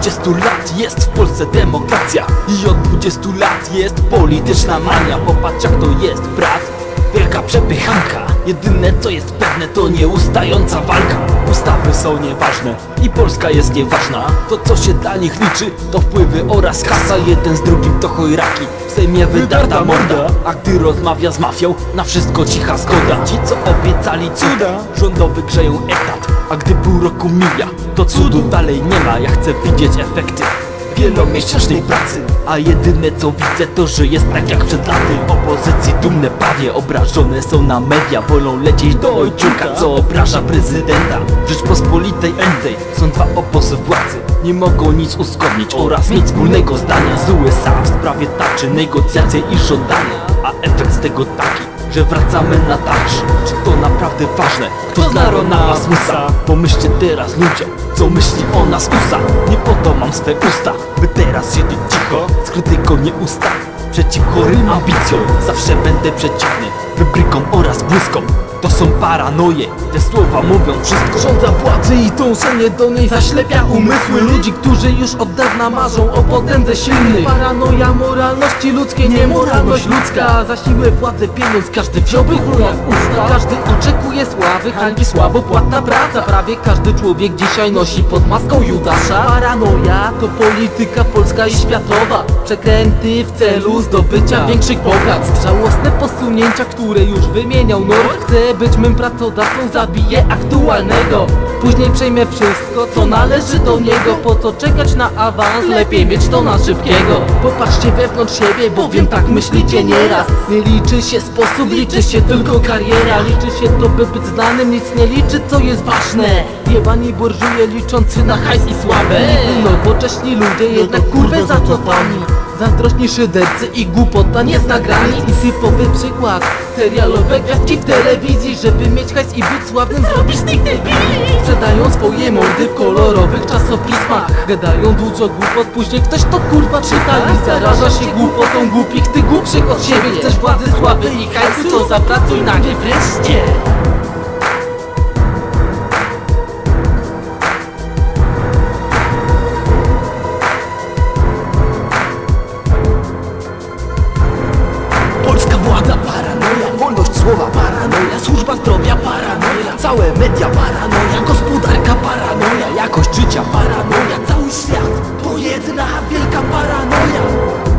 20 lat jest w Polsce demokracja i od 20 lat jest polityczna mania. Popatrz jak to jest, brat, wielka przepychanka. Jedyne co jest pewne to nieustająca walka. Ustawy są nieważne i Polska jest nieważna. To co się dla nich liczy to wpływy oraz kasa. Jeden z drugim to chojraki, w Sejmie wydarta morda. A gdy rozmawia z mafią, na wszystko cicha zgoda. Ci co obiecali cuda, rządowy grzeją etat. A gdy pół roku mija, to cudu dalej nie ma. Ja chcę widzieć efekty wielomiesięcznej pracy, a jedyne co widzę to, że jest tak jak przed laty. Opozycji dumne pawie obrażone są na media. Wolą lecieć do ojczulka, co obraża prezydenta. W Rzeczpospolitej entej są dwa obozy władzy. Nie mogą nic uzgodnić oraz mieć wspólnego zdania z USA w sprawie tarczy, negocjacje i żądania. A efekt z tego taki, że wracamy na tarczy. Czy to naprawdę ważne? Kto zna Rona Asmusa? Pomyślcie teraz ludzie, co myśli o nas USA. Nie po to mam swe usta, by teraz siedzieć cicho, z krytyką nie usta. Przeciw chorym ambicjom zawsze będę przeciwny wybrykom oraz błyskom. To są paranoje, te słowa mówią wszystko. Żądza władzy i dążenie do niej zaślepia umysły ludzi, którzy już od dawna marzą o potędze silnej. Paranoja moralności ludzkiej, niemoralność ludzka. Za siłę, władzę, pieniądz każdy wziąłby król jak usta. Każdy oczekuje sławy, hańbi słabopłatna praca. Prawie każdy człowiek dzisiaj nosi pod maską Judasza. Paranoja to polityka polska i światowa. Przekręty w celu zdobycia większych bogactw. Żałosne posunięcia, które już wymieniał North. Chce być mym pracodawcą, zabije aktualnego. Później przejmie wszystko, co należy do niego. Po co czekać na awans? Lepiej mieć to na szybkiego. Popatrzcie wewnątrz siebie, bowiem tak myślicie nieraz. Nie liczy się sposób, liczy się tylko kariera. Liczy się to, by być znanym, nic nie liczy, co jest ważne. Jebani burżuje liczący na hajs i sławę. Nowocześni ludzie jednak kurwę zacofani. Zazdrośni szydercy i głupota nie zna granic. I typowy przykład, serialowe gwiazdki w telewizji. Żeby mieć hajs i być sławnym, zrobisz tych debili. Sprzedają swoje mordy w kolorowych czasopismach. Gadają dużo głupot, później ktoś to kurwa czyta i zaraża się głupotą głupich, ty głupszych od siebie. Chcesz władzy, sławy i hajsu, to zapracuj nagle wreszcie. Polska władza paranoja, wolność słowa paranoja, służba zdrowia paranoja, całe media paranoja, gospodarka paranoja, jakość życia paranoja, cały świat to jedna wielka paranoja.